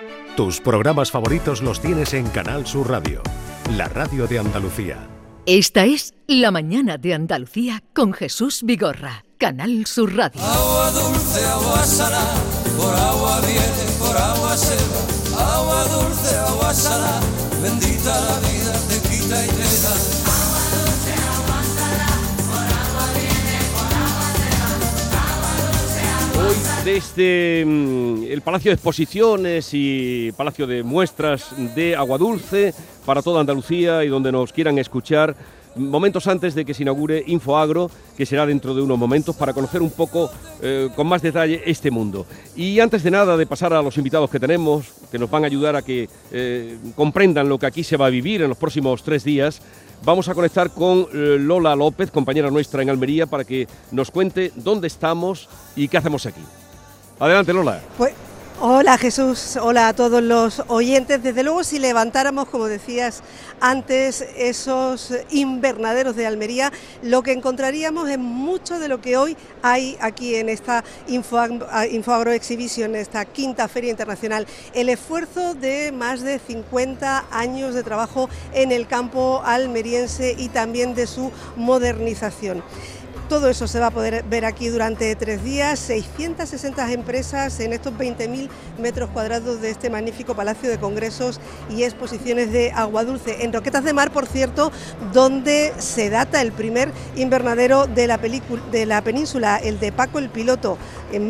Tus programas favoritos los tienes en Canal Sur Radio, la radio de Andalucía. Esta es La Mañana de Andalucía con Jesús Vigorra, Canal Sur Radio. Agua dulce, agua salada, por agua viene, por agua se va. Agua dulce, agua salada, bendita la vida, te quita y te da. Agua dulce, agua salada, por agua viene, por agua se va. Agua dulce, agua salada. Hoy desde el Palacio de Exposiciones y Palacio de Muestras de Aguadulce para toda Andalucía y donde nos quieran escuchar, momentos antes de que se inaugure Infoagro, que será dentro de unos momentos, para conocer un poco con más detalle este mundo. Y antes de nada, de pasar a los invitados que tenemos, que nos van a ayudar a que comprendan lo que aquí se va a vivir en los próximos 3 días, vamos a conectar con Lola López, compañera nuestra en Almería, para que nos cuente dónde estamos y qué hacemos aquí. Adelante, Lola. Pues, hola Jesús, hola a todos los oyentes. Desde luego, si levantáramos, como decías antes, esos invernaderos de Almería, lo que encontraríamos es mucho de lo que hoy hay aquí en esta Infoagro Exhibition, esta quinta Feria Internacional. El esfuerzo de más de 50 años de trabajo en el campo almeriense y también de su modernización. Todo eso se va a poder ver aquí durante 3 días, 660 empresas en estos 20.000 metros cuadrados de este magnífico Palacio de Congresos y Exposiciones de Aguadulce, en Roquetas de Mar, por cierto, donde se data el primer invernadero de la península, el de Paco el Piloto, en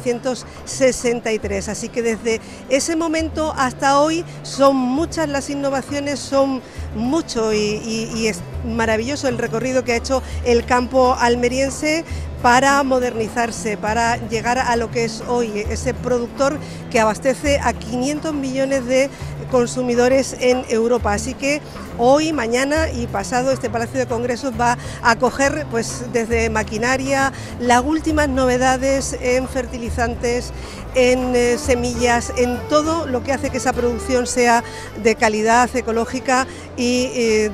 1963. Así que desde ese momento hasta hoy son muchas las innovaciones, son mucho y es maravilloso el recorrido que ha hecho el campo almeriense para modernizarse, para llegar a lo que es hoy ese productor que abastece a 500 millones de consumidores en Europa. Así que hoy, mañana y pasado este Palacio de Congresos va a acoger, pues, desde maquinaria, las últimas novedades en fertilizantes, en semillas, en todo lo que hace que esa producción sea de calidad, ecológica y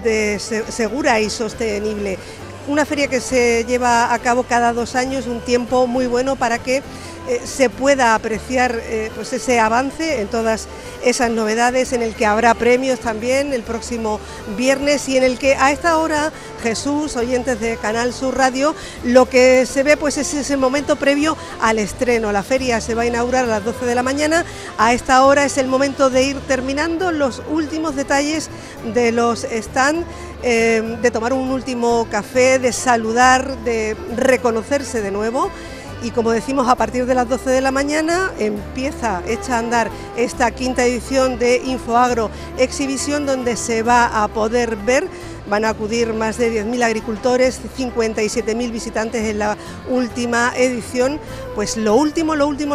segura y sostenible. Una feria que se lleva a cabo cada 2 años, un tiempo muy bueno para que se pueda apreciar pues ese avance en todas esas novedades, en el que habrá premios también el próximo viernes y en el que a esta hora, Jesús, oyentes de Canal Sur Radio, lo que se ve pues es ese momento previo al estreno. La feria se va a inaugurar a las 12 de la mañana, a esta hora es el momento de ir terminando los últimos detalles de los stands, de tomar un último café, de saludar, de reconocerse de nuevo. Y como decimos, a partir de las 12 de la mañana empieza, echa a andar esta quinta edición de Infoagro Exhibition, donde se va a poder ver, van a acudir más de 10.000 agricultores, 57.000 visitantes en la última edición, pues lo último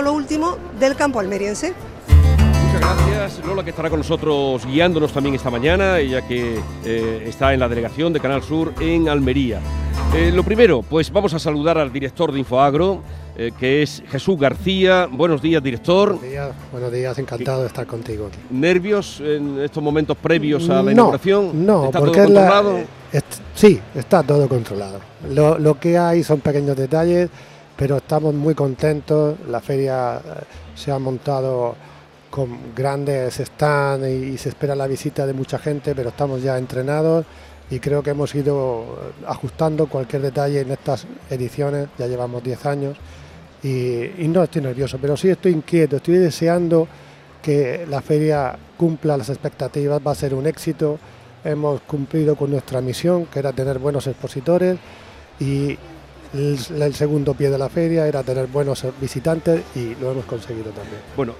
del campo almeriense. Muchas gracias, Lola, que estará con nosotros guiándonos también esta mañana, ella que está en la delegación de Canal Sur en Almería. Lo primero, pues vamos a saludar al director de Infoagro, que es Jesús García. Buenos días, director. Buenos días, encantado de estar contigo aquí. ¿Nervios en estos momentos previos a la inauguración? No, ¿Está porque todo controlado? Sí, está todo controlado. Lo que hay son pequeños detalles, pero estamos muy contentos. La feria se ha montado con grandes stands y se espera la visita de mucha gente, pero estamos ya entrenados. Y creo que hemos ido ajustando cualquier detalle en estas ediciones, ya llevamos 10 años y no estoy nervioso, pero sí estoy inquieto, estoy deseando que la feria cumpla las expectativas, va a ser un éxito, hemos cumplido con nuestra misión, que era tener buenos expositores, y el segundo pie de la feria era tener buenos visitantes y lo hemos conseguido también. Bueno,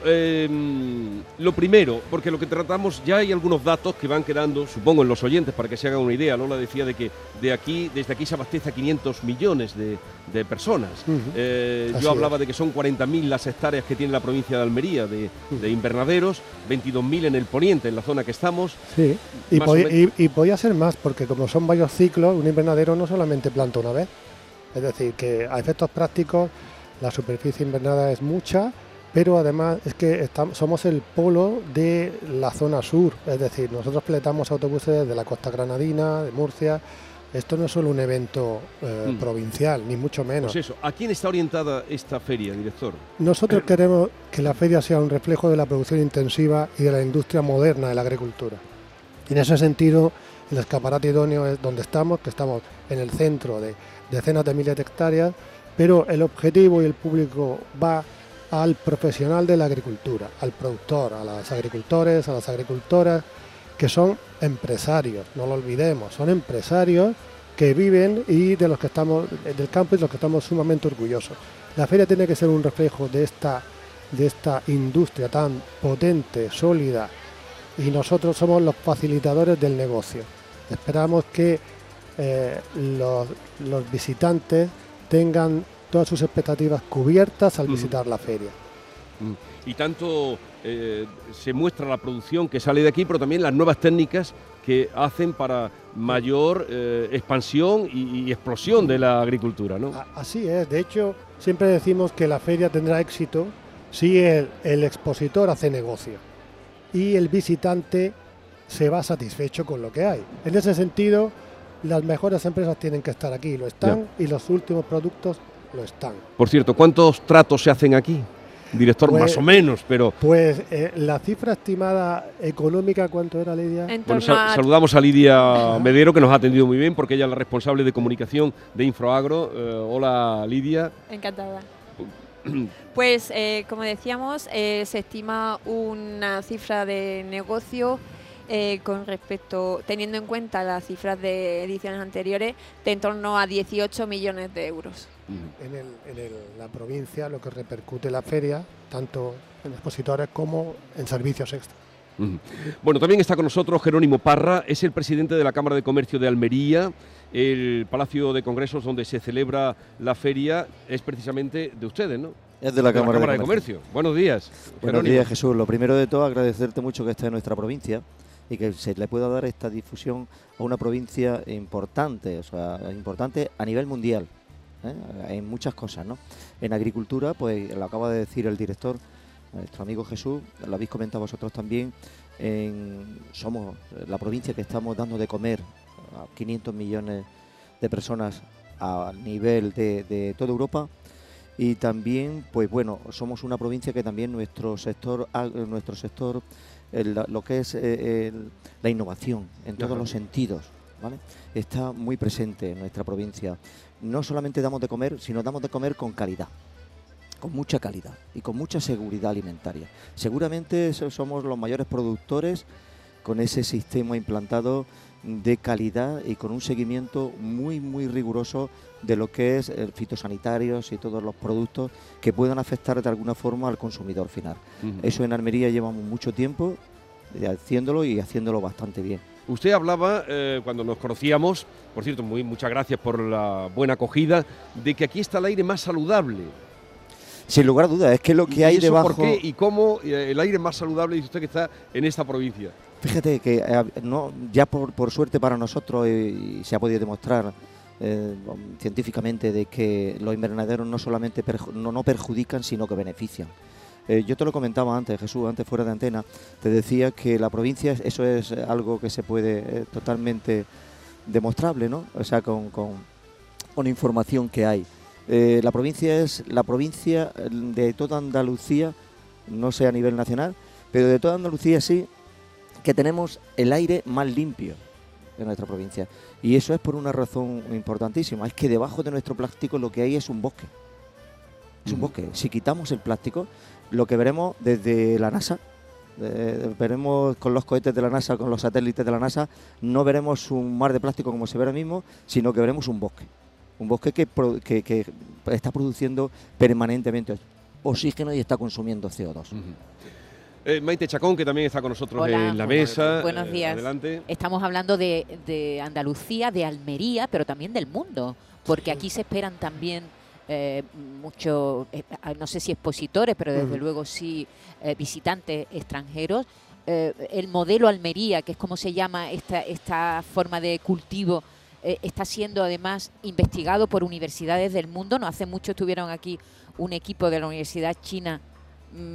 lo primero, porque lo que tratamos, ya hay algunos datos que van quedando, supongo, en los oyentes para que se hagan una idea. Lola decía de que desde aquí se abastece a 500 millones de personas. Yo hablaba de que son 40.000 las hectáreas que tiene la provincia de Almería de invernaderos, 22.000 en el poniente, en la zona que estamos. Sí, y podía ser más, porque como son varios ciclos, un invernadero no solamente planta una vez. Es decir, que a efectos prácticos la superficie invernada es mucha, pero además es que somos el polo de la zona sur, es decir, nosotros fletamos autobuses desde la costa granadina, de Murcia, Esto no es solo un evento provincial, ni mucho menos. Pues eso, ¿a quién está orientada esta feria, director? Nosotros queremos que la feria sea un reflejo de la producción intensiva y de la industria moderna de la agricultura. Y en ese sentido, el escaparate idóneo es donde estamos, que estamos en el centro de decenas de miles de hectáreas, pero el objetivo y el público va al profesional de la agricultura, al productor, a los agricultores, a las agricultoras, que son empresarios, no lo olvidemos, son empresarios que viven y de los que estamos del campo y de los que estamos sumamente orgullosos. La feria tiene que ser un reflejo de esta industria tan potente, sólida, y nosotros somos los facilitadores del negocio. Esperamos que los visitantes tengan todas sus expectativas cubiertas al visitar la feria. Y tanto se muestra la producción que sale de aquí, pero también las nuevas técnicas que hacen para mayor expansión y explosión de la agricultura, ¿no? Así es, de hecho siempre decimos que la feria tendrá éxito si el expositor hace negocio y el visitante se va satisfecho con lo que hay. En ese sentido, las mejores empresas tienen que estar aquí, lo están, y los últimos productos lo están. Por cierto, ¿cuántos tratos se hacen aquí? Director, pues, más o menos, pero... Pues la cifra estimada económica, ¿cuánto era, Lidia? Bueno, saludamos a Lidia Medero, que nos ha atendido muy bien, porque ella es la responsable de comunicación de Infoagro. Hola, Lidia. Encantada. Pues, como decíamos, se estima una cifra de negocio con respecto, teniendo en cuenta las cifras de ediciones anteriores, de en torno a 18 millones de euros. En la provincia, lo que repercute la feria, tanto en expositores como en servicios extra. Bueno, también está con nosotros Jerónimo Parra, es el presidente de la Cámara de Comercio de Almería. El Palacio de Congresos donde se celebra la feria es precisamente de ustedes, ¿no? Es de la Cámara de Comercio. Buenos días, Buenos Jerónimo. días, Jesús. Lo primero de todo, agradecerte mucho que estés en nuestra provincia y que se le pueda dar esta difusión a una provincia importante, o sea, importante a nivel mundial, en muchas cosas, ¿no? En agricultura, pues lo acaba de decir el director, nuestro amigo Jesús, lo habéis comentado vosotros también, somos la provincia que estamos dando de comer a 500 millones de personas a nivel de toda Europa. Y también, pues bueno, somos una provincia que también nuestro sector, lo que es la innovación en todos los sentidos, ¿vale? Está muy presente en nuestra provincia. No solamente damos de comer, sino damos de comer con calidad, con mucha calidad y con mucha seguridad alimentaria. Seguramente somos los mayores productores con ese sistema implantado de calidad y con un seguimiento muy, muy riguroso de lo que es fitosanitarios y todos los productos que puedan afectar de alguna forma al consumidor final. Eso en Almería llevamos mucho tiempo haciéndolo y haciéndolo bastante bien. Usted hablaba, cuando nos conocíamos, por cierto, muchas gracias por la buena acogida, de que aquí está el aire más saludable. Sin lugar a dudas, es que lo que hay debajo... ¿Por qué y cómo el aire más saludable dice usted que está en esta provincia? Fíjate que ya por suerte para nosotros y se ha podido demostrar científicamente de que los invernaderos no solamente no perjudican, sino que benefician. Yo te lo comentaba antes, Jesús, antes fuera de antena, te decía que la provincia, eso es algo que se puede totalmente demostrable, ¿no? O sea, con información que hay. La provincia es la provincia de toda Andalucía, no sé a nivel nacional, pero de toda Andalucía sí, que tenemos el aire más limpio de nuestra provincia. Y eso es por una razón importantísima, es que debajo de nuestro plástico lo que hay es un bosque. Es un bosque. Si quitamos el plástico, lo que veremos desde la NASA, veremos con los cohetes de la NASA, con los satélites de la NASA, no veremos un mar de plástico como se ve ahora mismo, sino que veremos un bosque. Un bosque que está produciendo permanentemente oxígeno y está consumiendo CO2. Maite Chacón, que también está con nosotros en la mesa. Buenos días. Adelante. Estamos hablando de Andalucía, de Almería, pero también del mundo, porque aquí se esperan también muchos, no sé si expositores, pero desde luego sí visitantes extranjeros. El modelo Almería, que es como se llama esta forma de cultivo, está siendo además investigado por universidades del mundo. No hace mucho estuvieron aquí un equipo de la Universidad China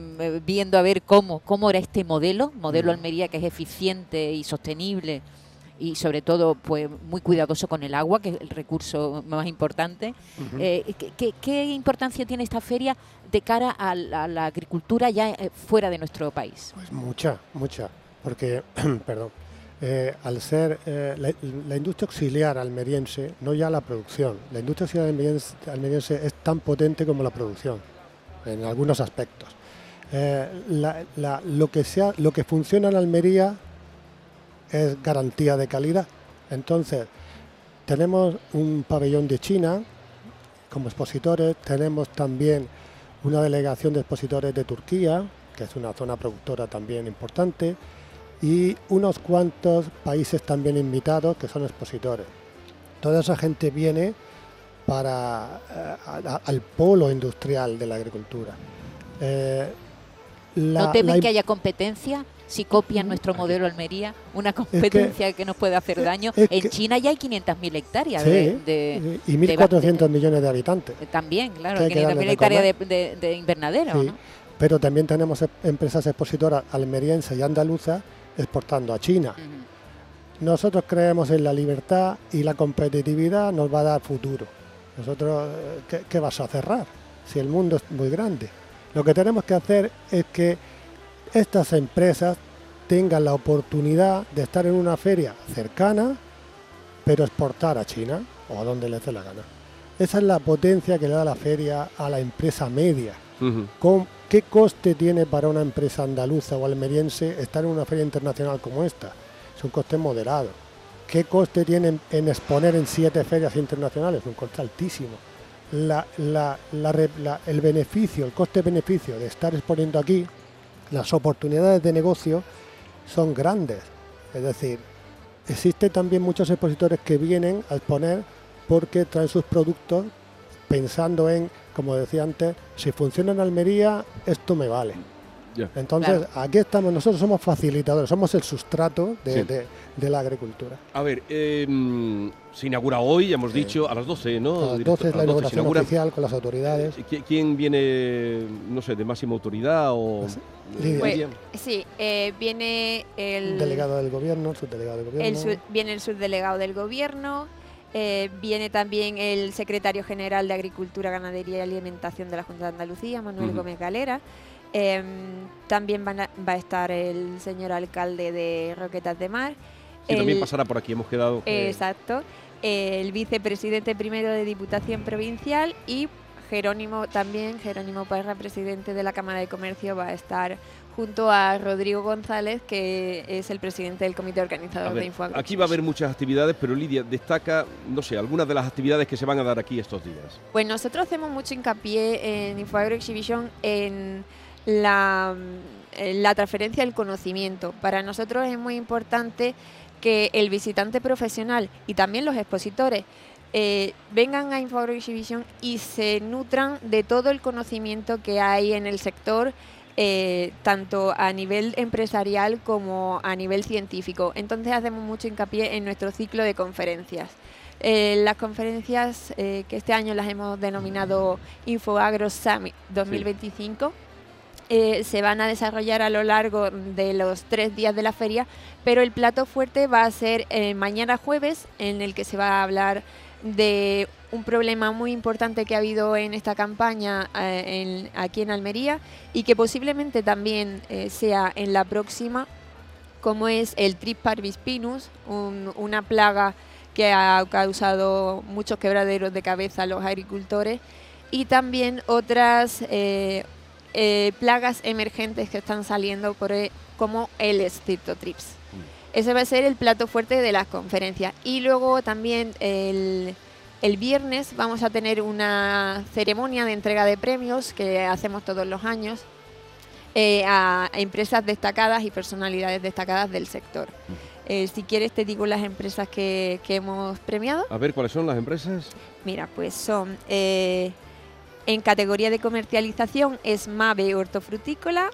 viendo a ver cómo era este modelo Almería, que es eficiente y sostenible y sobre todo pues muy cuidadoso con el agua, que es el recurso más importante. ¿Qué importancia tiene esta feria de cara a la agricultura ya fuera de nuestro país? Pues mucha, porque, perdón, al ser la industria auxiliar almeriense, no ya la producción, la industria auxiliar almeriense es tan potente como la producción, en algunos aspectos. Lo que funciona en Almería es garantía de calidad. Entonces, tenemos un pabellón de China como expositores, tenemos también una delegación de expositores de Turquía, que es una zona productora también importante, y unos cuantos países también invitados que son expositores. Toda esa gente viene al polo industrial de la agricultura. ¿No temen que haya competencia? Si copian nuestro modelo Almería, una competencia que nos puede hacer daño. En China ya hay 500.000 hectáreas y 1.400 millones de habitantes. También, claro, 500.000 hectáreas de invernadero. Sí, ¿no? Pero también tenemos empresas expositoras almerienses y andaluzas exportando a China. Nosotros creemos en la libertad y la competitividad nos va a dar futuro. Nosotros, ¿qué vas a cerrar? Si el mundo es muy grande. Lo que tenemos que hacer es que estas empresas tengan la oportunidad de estar en una feria cercana, pero exportar a China o a donde les dé la gana. Esa es la potencia que le da la feria a la empresa media. ¿Con qué coste tiene para una empresa andaluza o almeriense estar en una feria internacional como esta? Es un coste moderado. ¿Qué coste tiene en exponer en 7 ferias internacionales? Un coste altísimo. El beneficio, el coste-beneficio de estar exponiendo aquí, las oportunidades de negocio son grandes. Es decir, existen también muchos expositores que vienen a exponer porque traen sus productos pensando en, como decía antes, si funciona en Almería, esto me vale. Entonces, aquí estamos, nosotros somos facilitadores, somos el sustrato de la agricultura. A ver, se inaugura hoy, ya hemos dicho, a las 12, ¿no? A las 12 es la inauguración oficial con las autoridades. ¿Quién viene, no sé, de máxima autoridad o...? Viene el... delegado del gobierno, el subdelegado del gobierno. Viene el subdelegado del gobierno, viene también el secretario general de Agricultura, Ganadería y Alimentación de la Junta de Andalucía, Manuel Gómez Galera. También va a estar el señor alcalde de Roquetas de Mar. También pasará por aquí, hemos quedado. Exacto. El vicepresidente primero de Diputación Provincial y Jerónimo Parra, presidente de la Cámara de Comercio, va a estar junto a Rodrigo González, que es el presidente del comité organizador de InfoAgro. Aquí va a haber muchas actividades, pero Lidia, destaca, no sé, algunas de las actividades que se van a dar aquí estos días. Pues nosotros hacemos mucho hincapié en InfoAgro Exhibition en la transferencia del conocimiento. Para nosotros es muy importante que el visitante profesional y también los expositores vengan a InfoAgro Exhibition y se nutran de todo el conocimiento que hay en el sector, tanto a nivel empresarial como a nivel científico. Entonces hacemos mucho hincapié en nuestro ciclo de conferencias. Las conferencias que este año las hemos denominado InfoAgro Summit 2025. Se van a desarrollar a lo largo de los 3 días de la feria, pero el plato fuerte va a ser mañana jueves, en el que se va a hablar de un problema muy importante que ha habido en esta campaña aquí en Almería y que posiblemente también sea en la próxima, como es el Trip parvispinus, una plaga que ha causado muchos quebraderos de cabeza a los agricultores, y también otras plagas emergentes que están saliendo como el Streptotrips. Ese va a ser el plato fuerte de las conferencias. Y luego también el viernes vamos a tener una ceremonia de entrega de premios que hacemos todos los años a empresas destacadas y personalidades destacadas del sector. Si quieres te digo las empresas que hemos premiado. A ver, ¿cuáles son las empresas? Mira, pues son... en categoría de comercialización es Mave Hortofrutícola,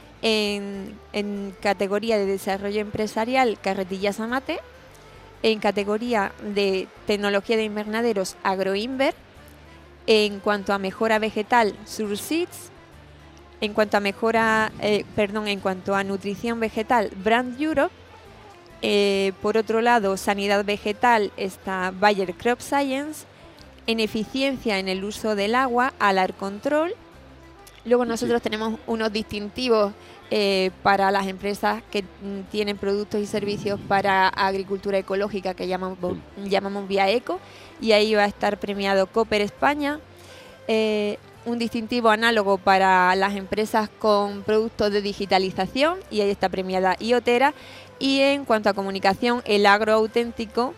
en categoría de desarrollo empresarial Carretillas Amate, en categoría de tecnología de invernaderos Agroinver, en cuanto a mejora vegetal Surseeds, en cuanto a nutrición vegetal Brand Europe, Por otro lado, sanidad vegetal está Bayer Crop Science, en eficiencia en el uso del agua, Alar Control. Luego nosotros tenemos unos distintivos para las empresas que tienen productos y servicios para agricultura ecológica que llamamos Vía Eco, y ahí va a estar premiado Cooper España. Un distintivo análogo para las empresas con productos de digitalización, y ahí está premiada Iotera. Y en cuanto a comunicación, el Agro Auténtico,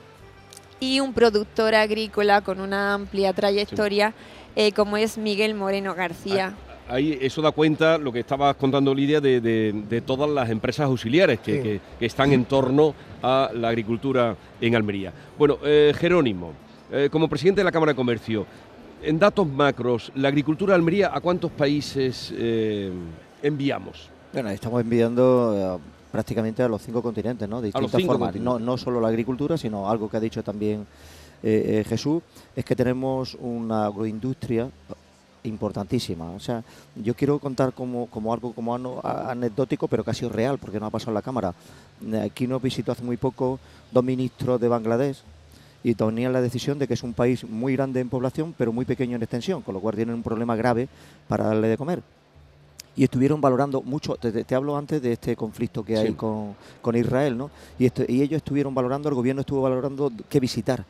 y un productor agrícola con una amplia trayectoria, como es Miguel Moreno García. Ahí eso da cuenta, lo que estabas contando, Lidia, de todas las empresas auxiliares que están en torno a la agricultura en Almería. Bueno, Jerónimo, como presidente de la Cámara de Comercio, en datos macros, la agricultura de Almería, ¿a cuántos países enviamos? Bueno, estamos enviando prácticamente a los 5 continentes, ¿no? De distintas formas. No solo la agricultura, sino algo que ha dicho también Jesús, es que tenemos una agroindustria importantísima. O sea, yo quiero contar como algo anecdótico, pero que ha sido real, porque no ha pasado en la Cámara. Aquí nos visitó hace muy poco 2 ministros de Bangladesh, y tenían la decisión de que es un país muy grande en población, pero muy pequeño en extensión, con lo cual tienen un problema grave para darle de comer. Y estuvieron valorando mucho, te hablo antes de este conflicto que hay con Israel, ¿no? Y ellos estuvieron valorando, el gobierno estuvo valorando qué visitar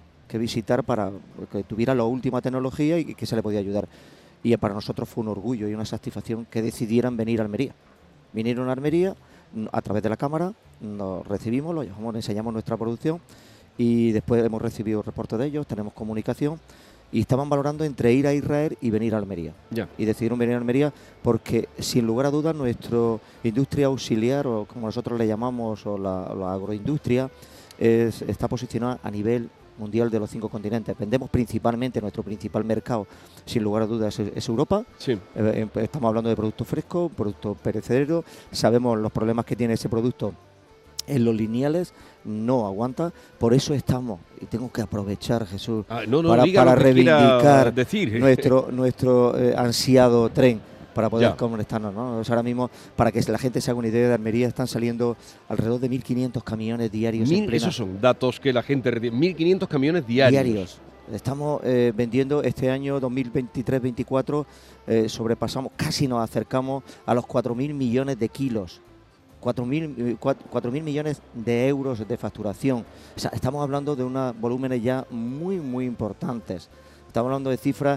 para que tuviera la última tecnología y que se le podía ayudar. Y para nosotros fue un orgullo y una satisfacción que decidieran venir a Almería. Vinieron a Almería a través de la Cámara, nos recibimos, lo llamamos, enseñamos nuestra producción, y después hemos recibido reportes de ellos, tenemos comunicación, y estaban valorando entre ir a Israel y venir a Almería. Y decidieron venir a Almería porque, sin lugar a dudas, nuestra industria auxiliar, o como nosotros le llamamos, o la agroindustria, está posicionada a nivel mundial de los 5 continentes. Vendemos principalmente, nuestro principal mercado, sin lugar a dudas, es Europa. Estamos hablando de productos frescos, productos perecederos. Sabemos los problemas que tiene ese producto en los lineales, no aguanta. Por eso estamos, y tengo que aprovechar, Jesús, para reivindicar nuestro ansiado tren para poder conectarnos, ¿no? O sea, ahora mismo, para que la gente se haga una idea, de Almería están saliendo alrededor de 1.500 camiones diarios. Esos son datos que la gente recibe. 1.500 camiones diarios. Estamos vendiendo este año 2023-24, sobrepasamos, casi nos acercamos a los 4.000 millones de kilos. 4.000 millones de euros de facturación. O sea, estamos hablando de unos volúmenes ya muy, muy importantes. Estamos hablando de cifras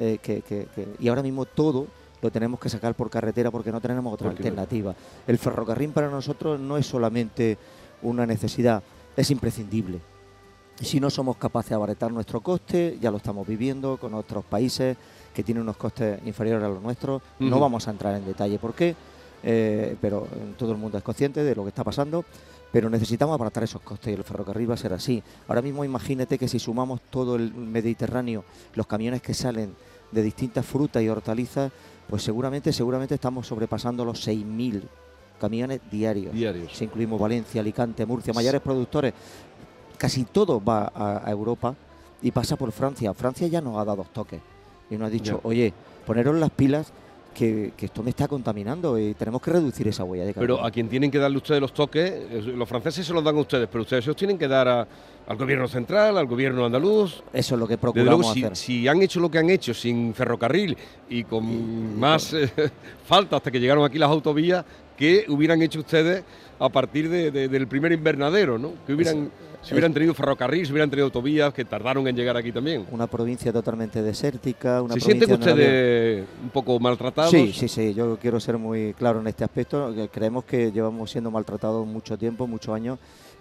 y ahora mismo todo lo tenemos que sacar por carretera porque no tenemos otra alternativa. El ferrocarril para nosotros no es solamente una necesidad, es imprescindible. Si no somos capaces de abaratar nuestro coste, ya lo estamos viviendo con otros países que tienen unos costes inferiores a los nuestros. No vamos a entrar en detalle por qué, pero todo el mundo es consciente de lo que está pasando, pero necesitamos abaratar esos costes y el ferrocarril va a ser así. Ahora mismo imagínate que si sumamos todo el Mediterráneo, los camiones que salen de distintas frutas y hortalizas, pues seguramente estamos sobrepasando los 6.000 camiones diarios. Si incluimos Valencia, Alicante, Murcia, mayores productores, casi todo va a Europa y pasa por Francia. Francia ya nos ha dado toques y nos ha dicho, oye, poneros las pilas, que esto me está contaminando y tenemos que reducir esa huella de carbono. Pero a quien tienen que darle ustedes los toques, los franceses se los dan a ustedes, pero ustedes se los tienen que dar al gobierno central, al gobierno andaluz. Eso es lo que procuramos hacer. Si han hecho lo que han hecho sin ferrocarril y con más falta hasta que llegaron aquí las autovías, ¿qué hubieran hecho ustedes a partir del primer invernadero, ¿no? Que si hubieran tenido ferrocarril, si hubieran tenido autovías, que tardaron en llegar aquí también. Una provincia totalmente desértica. ¿Se sienten ustedes un poco maltratados? Sí, yo quiero ser muy claro en este aspecto. Creemos que llevamos siendo maltratados mucho tiempo, muchos años,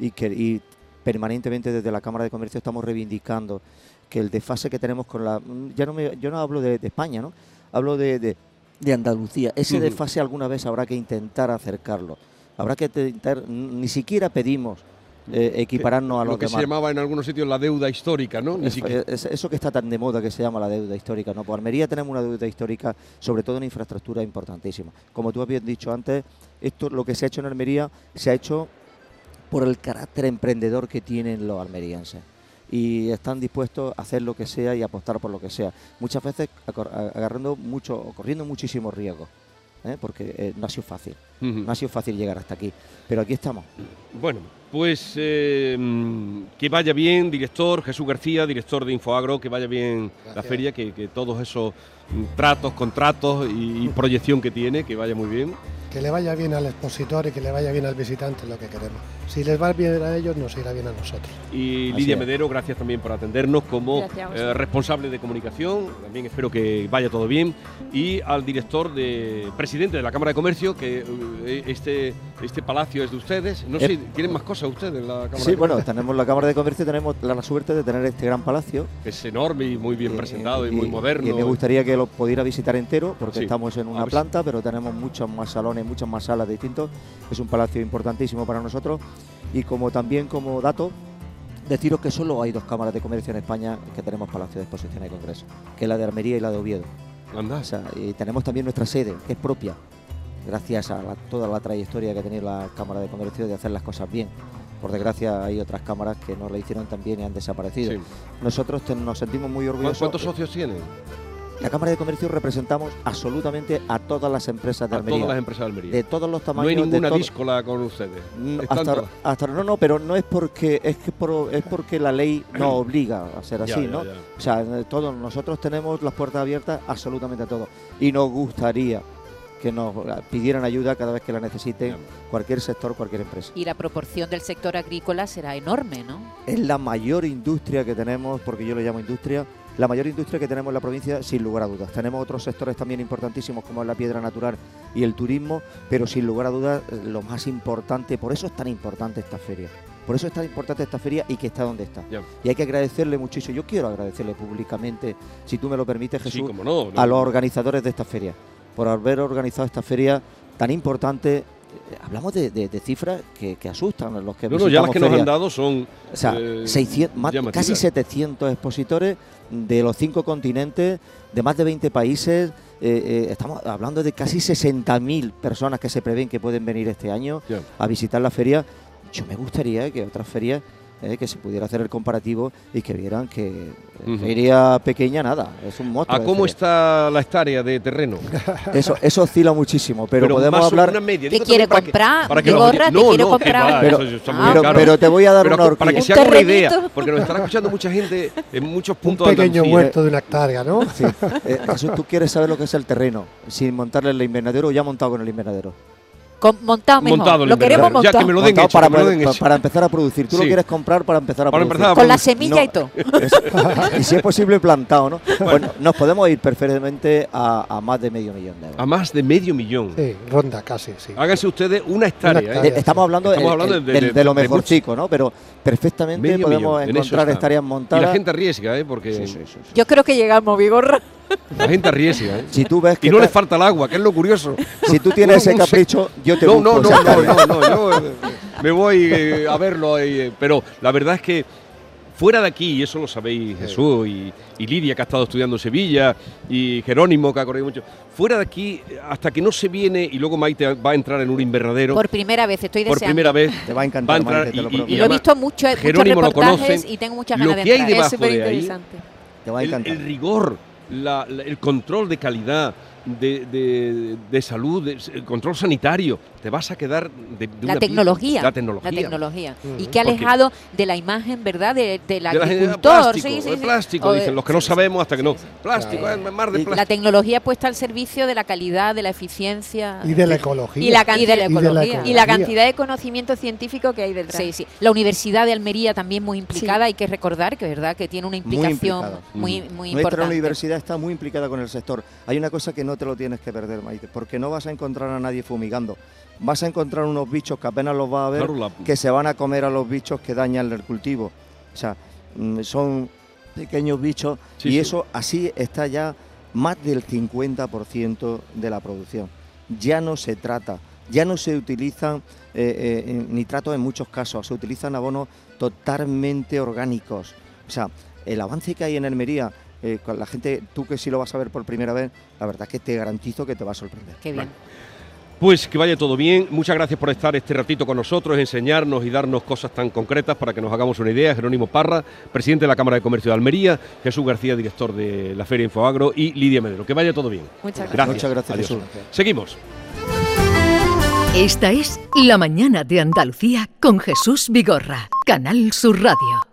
y permanentemente desde la Cámara de Comercio estamos reivindicando que el desfase que tenemos con yo no hablo de España, ¿no? Hablo de Andalucía. Ese desfase alguna vez habrá que intentar acercarlo. Habrá que intentar, ni siquiera pedimos equipararnos a los demás. Lo que se llamaba en algunos sitios la deuda histórica, ¿no? Eso que está tan de moda que se llama la deuda histórica, ¿no? Por Almería tenemos una deuda histórica, sobre todo en infraestructura, importantísima. Como tú habías dicho antes, lo que se ha hecho en Almería se ha hecho por el carácter emprendedor que tienen los almerienses. Y están dispuestos a hacer lo que sea y apostar por lo que sea. Muchas veces corriendo muchísimos riesgos. porque no ha sido fácil. No ha sido fácil llegar hasta aquí, pero aquí estamos. Bueno, pues que vaya bien, director Jesús García, director de Infoagro, que vaya bien la feria, que todos esos tratos, contratos y proyección que tiene, que vaya muy bien. Que le vaya bien al expositor y que le vaya bien al visitante, es lo que queremos. Si les va bien a ellos, nos irá bien a nosotros. Y Lidia Medero, gracias también por atendernos como responsable de comunicación. También espero que vaya todo bien. Y al presidente de la Cámara de Comercio, que este palacio es de ustedes. No sé, ¿tienen más cosas ustedes en la Cámara de Comercio? Sí, bueno, tenemos la Cámara de Comercio, tenemos la suerte de tener este gran palacio. Es enorme y muy bien presentado y muy moderno. Y me gustaría que lo pudiera visitar entero, porque estamos en una planta, pero tenemos muchos más salones, muchas más salas distintos. Es un palacio importantísimo para nosotros. Y también como dato, deciros que solo hay 2 cámaras de comercio en España que tenemos palacio de exposiciones y congresos, que es la de Almería y la de Oviedo. O sea, y tenemos también nuestra sede, que es propia, gracias a toda la trayectoria que ha tenido la Cámara de Comercio de hacer las cosas bien. Por desgracia hay otras cámaras que no lo hicieron tan bien y han desaparecido. Nosotros nos sentimos muy orgullosos. ¿Cuántos socios tienen? La Cámara de Comercio representamos absolutamente a todas las empresas de Almería. A todas las empresas de Almería. De todos los tamaños. No hay ninguna díscola con ustedes. Hasta no, pero no es porque es porque la ley nos obliga a ser así, ¿no? Ya. O sea, todos nosotros tenemos las puertas abiertas absolutamente a todo. Y nos gustaría que nos pidieran ayuda cada vez que la necesiten, cualquier sector, cualquier empresa. Y la proporción del sector agrícola será enorme, ¿no? Es la mayor industria que tenemos, porque yo lo llamo industria, la mayor industria que tenemos en la provincia, sin lugar a dudas. Tenemos otros sectores también importantísimos, como es la piedra natural y el turismo, pero sin lugar a dudas, lo más importante, por eso es tan importante esta feria. Por eso es tan importante esta feria y que está donde está. Y hay que agradecerle muchísimo. Yo quiero agradecerle públicamente, si tú me lo permites, Jesús, a los organizadores de esta feria, por haber organizado esta feria tan importante. Hablamos de cifras que asustan a los que visitamos ya las que ferias. nos han dado son... O sea, 600, casi 700 expositores de los 5 continentes, de más de 20 países. Estamos hablando de casi 60.000 personas que se prevén que pueden venir este año a visitar la feria. Yo me gustaría que otras ferias, que se pudiera hacer el comparativo y que vieran que feria pequeña nada, es un monstruo. ¿A cómo está la hectárea de terreno? Eso oscila muchísimo, pero podemos hablar... ¿Qué quiere comprar? Pero te voy a dar una horquilla. Para que se haga una idea, porque nos estará escuchando mucha gente en muchos puntos de Andalucía. Un pequeño huerto de una hectárea, ¿no? Sí. Jesús, tú quieres saber lo que es el terreno, sin montarle el invernadero o ya montado con el invernadero. Montado mejor, lo queremos montado. Ya que me lo den hecho, para empezar a producir. Tú lo quieres comprar para empezar a producir. Con la semilla y todo. Y si es posible plantado, ¿no? Bueno, nos podemos ir perfectamente a más de medio millón de euros. A más de medio millón. Sí, ronda casi, sí. Háganse ustedes una hectárea. Estamos hablando de lo mejor chico, ¿no? Pero perfectamente podemos encontrar hectáreas montadas. Y la gente arriesga, porque... Sí. Yo creo que llegamos, Vigorra. La gente arriesga, Si tú ves que y no le falta el agua, que es lo curioso. Si tú tienes ese capricho, yo te busco. No, yo me voy a verlo. Pero la verdad es que fuera de aquí, y eso lo sabéis Jesús y Lidia, que ha estado estudiando en Sevilla, y Jerónimo, que ha corrido mucho, fuera de aquí, hasta que no se viene, y luego Maite va a entrar en un invernadero. Por primera vez, estoy deseando. Por primera vez. Te va a encantar, Maite, y lo he visto muchos reportajes y tengo muchas ganas de entrar. Lo que hay Es súper interesante. Te va a encantar. El rigor, el control de calidad, de salud, el control sanitario, te vas a quedar de la tecnología. Y que ha alejado de la imagen, ¿verdad?, del agricultor. El plástico, dicen los que no sabemos hasta que no. Plástico, más de plástico. La tecnología puesta al servicio de la calidad, de la eficiencia. Y de la ecología. Y la cantidad de conocimiento científico que hay detrás. Sí. La Universidad de Almería también muy implicada, hay que recordar que verdad que tiene una implicación muy importante. Nuestra universidad está muy implicada con el sector. Hay una cosa que no te lo tienes que perder, Maite, porque no vas a encontrar a nadie fumigando. Vas a encontrar unos bichos que apenas los vas a ver, que se van a comer a los bichos que dañan el cultivo. O sea, son pequeños bichos y eso así está ya más del 50% de la producción. Ya no se trata, ya no se utilizan nitratos en muchos casos, se utilizan abonos totalmente orgánicos. O sea, el avance que hay en Almería, con la gente, tú que sí lo vas a ver por primera vez, la verdad es que te garantizo que te va a sorprender. Qué bien. Pues que vaya todo bien. Muchas gracias por estar este ratito con nosotros, enseñarnos y darnos cosas tan concretas para que nos hagamos una idea. Jerónimo Parra, presidente de la Cámara de Comercio de Almería, Jesús García, director de la Feria Infoagro, y Lidia Medero. Que vaya todo bien. Muchas gracias. Muchas gracias, Adiós. Jesús. Seguimos. Esta es La Mañana de Andalucía con Jesús Vigorra, Canal Sur Radio.